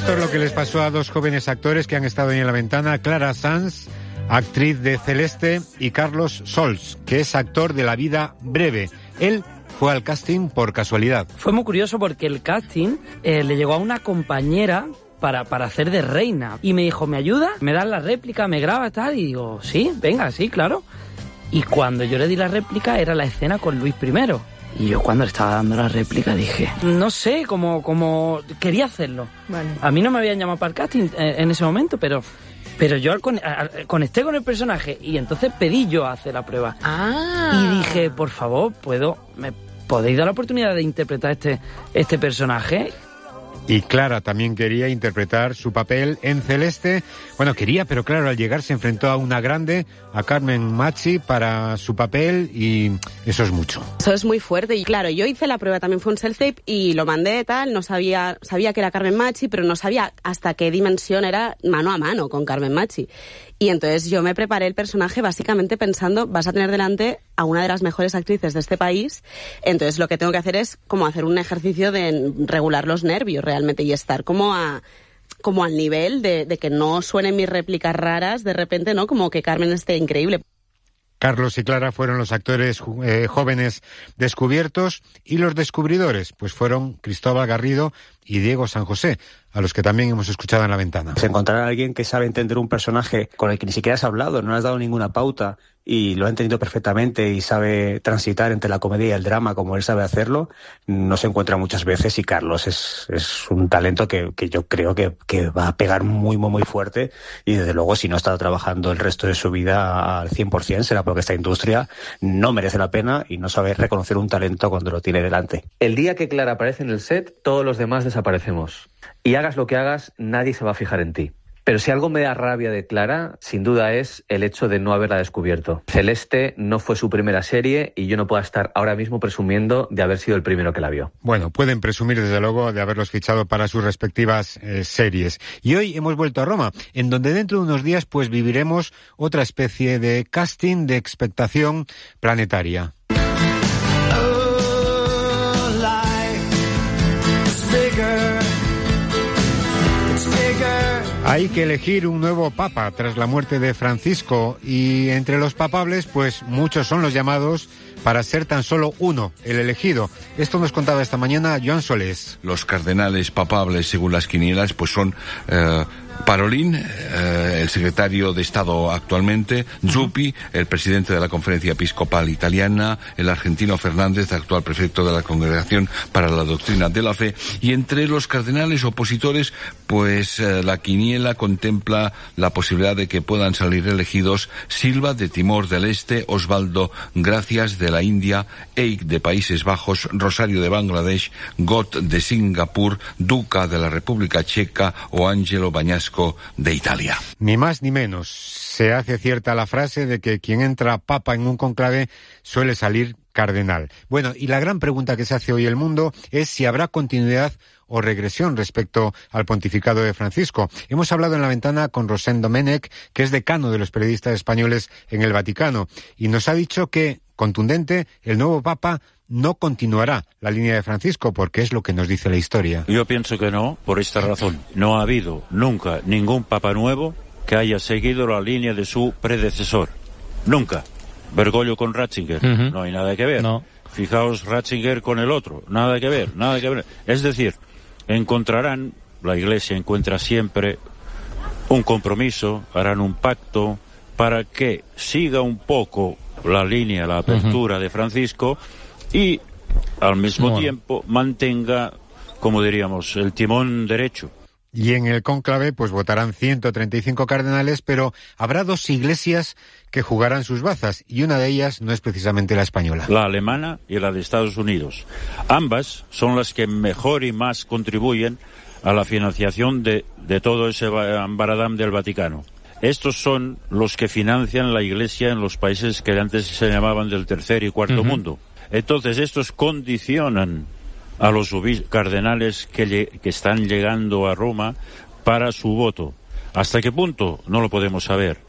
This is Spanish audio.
esto es lo que les pasó a dos jóvenes actores que han estado hoy en La Ventana: Clara Sanz, actriz de Celeste, y Carlos Sols, que es actor de La vida breve. Él fue al casting por casualidad. Fue muy curioso porque el casting le llegó a una compañera para hacer de reina. Y me dijo, ¿me ayuda? ¿Me das la réplica? ¿Me graba tal? Y digo, sí, venga, sí, claro. Y cuando yo le di la réplica era la escena con Luis I. Y yo cuando le estaba dando la réplica dije, no sé, como quería hacerlo. Vale. A mí no me habían llamado para el casting en ese momento, pero yo conecté con el personaje y entonces pedí yo hacer la prueba. Y dije, por favor, ¿me podéis dar la oportunidad de interpretar este personaje? Y Clara también quería interpretar su papel en Celeste. Bueno, quería, pero claro, al llegar se enfrentó a una grande, a Carmen Machi, para su papel, y eso es mucho. Eso es muy fuerte. Y claro, yo hice la prueba, también fue un self-tape, y lo mandé tal, no sabía que era Carmen Machi, pero no sabía hasta qué dimensión era mano a mano con Carmen Machi. Y entonces yo me preparé el personaje básicamente pensando, vas a tener delante a una de las mejores actrices de este país, entonces lo que tengo que hacer es como hacer un ejercicio de regular los nervios realmente y estar como al nivel de que no suenen mis réplicas raras de repente, ¿no? Como que Carmen esté increíble. Carlos y Clara fueron los actores jóvenes descubiertos, y los descubridores pues fueron Cristóbal Garrido y Diego San José, a los que también hemos escuchado en La Ventana. Encontrar a alguien que sabe entender un personaje con el que ni siquiera has hablado, no le has dado ninguna pauta y lo ha entendido perfectamente y sabe transitar entre la comedia y el drama como él sabe hacerlo, no se encuentra muchas veces, y Carlos es un talento que yo creo que va a pegar muy, muy, muy fuerte, y desde luego si no ha estado trabajando el resto de su vida al 100% será porque esta industria no merece la pena y no sabe reconocer un talento cuando lo tiene delante. El día que Clara aparece en el set, todos los demás desaparecemos. Y hagas lo que hagas, nadie se va a fijar en ti. Pero si algo me da rabia de Clara, sin duda es el hecho de no haberla descubierto. Celeste no fue su primera serie y yo no puedo estar ahora mismo presumiendo de haber sido el primero que la vio. Bueno, pueden presumir desde luego de haberlos fichado para sus respectivas series. Y hoy hemos vuelto a Roma, en donde dentro de unos días pues viviremos otra especie de casting de expectación planetaria. Hay que elegir un nuevo papa tras la muerte de Francisco, y entre los papables pues muchos son los llamados para ser tan solo uno, el elegido. Esto nos contaba esta mañana Joan Solés. Los cardenales papables, según las quinielas, pues son Parolin, el secretario de Estado actualmente, Zuppi, el presidente de la Conferencia Episcopal Italiana, el argentino Fernández, actual prefecto de la Congregación para la Doctrina de la Fe, y entre los cardenales opositores, pues la quiniela contempla la posibilidad de que puedan salir elegidos Silva de Timor del Este, Osvaldo Gracias de la India, Eik de Países Bajos, Rosario de Bangladesh, Gott de Singapur, Duca de la República Checa o Angelo Bañasco de Italia. Ni más ni menos. Se hace cierta la frase de que quien entra papa en un conclave suele salir cardenal. Bueno, y la gran pregunta que se hace hoy el mundo es si habrá continuidad o regresión respecto al pontificado de Francisco. Hemos hablado en La Ventana con Rosén Domenech, que es decano de los periodistas españoles en el Vaticano, y nos ha dicho que, contundente, el nuevo papa no continuará la línea de Francisco, porque es lo que nos dice la historia. Yo pienso que no, por esta razón. No ha habido nunca ningún papa nuevo que haya seguido la línea de su predecesor. Nunca. Bergoglio con Ratzinger, no hay nada que ver. No. Fijaos, Ratzinger con el otro, nada que ver, nada que ver. Es decir, la Iglesia encuentra siempre un compromiso, harán un pacto para que siga un poco la línea, la apertura de Francisco, y al mismo tiempo mantenga, como diríamos, el timón derecho. Y en el cónclave pues votarán 135 cardenales, pero habrá dos iglesias que jugarán sus bazas, y una de ellas no es precisamente la española. La alemana y la de Estados Unidos. Ambas son las que mejor y más contribuyen a la financiación de todo ese ambaradam del Vaticano. Estos son los que financian la Iglesia en los países que antes se llamaban del tercer y cuarto mundo. Entonces estos condicionan a los cardenales que están llegando a Roma para su voto. ¿Hasta qué punto? No lo podemos saber.